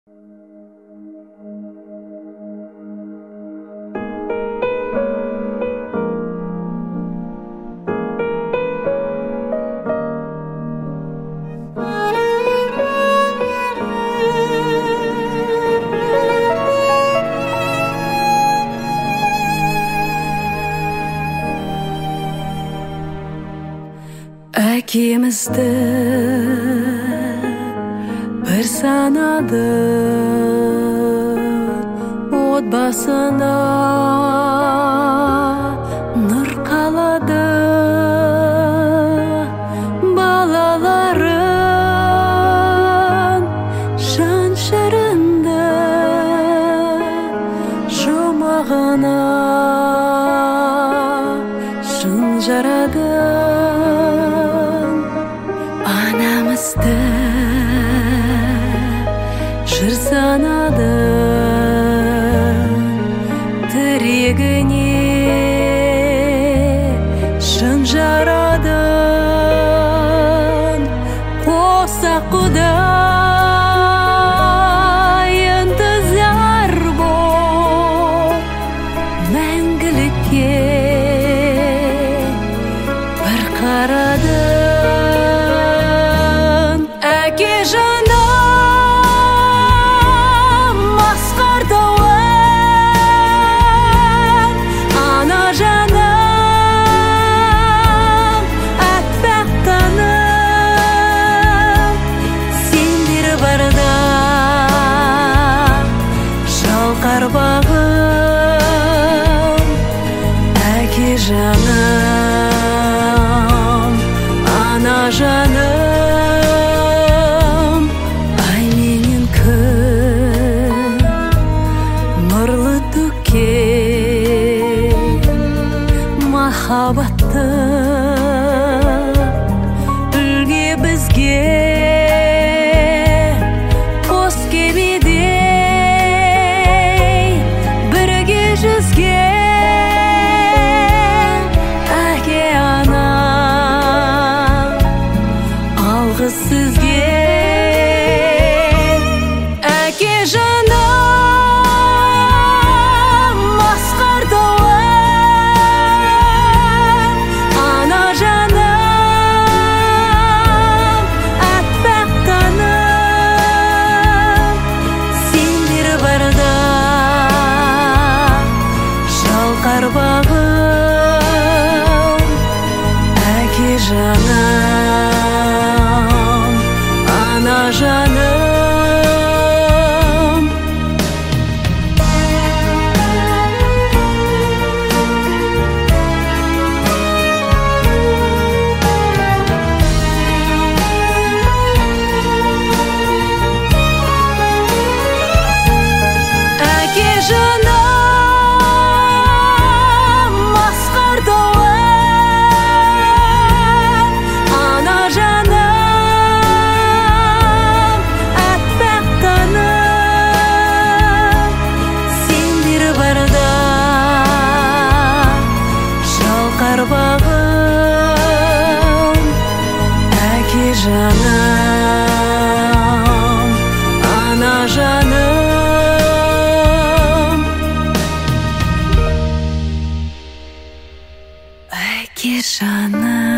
Әкемізді бір санады, отбасына нұр қалады. Балаларын жан шырынды жұмағына шын жарады. Анамызды жыр санады, тірегіне шын жарадың. Қоса Құдай ынтызар боп, мәңгілікке бір қарады. Әке жаным асқар тауым, ана жаным әппақ таным. Сендер барда шалқар бағым. Әке жаным, ана жаным, махаббатты үлге бізге қос кемедей бірге жүзген. Әке ана алғыс сізге. Әке жаным асқар тауым, ана жаным әппақ таным. Сендер барда шалқар бағым. Әке жаным, ана жаным. Әке жаным асқар тауым, ана жаным әппақ таным. Сендер барда шалқар бағым. Әке жаным, ана жаным. Әке жаным.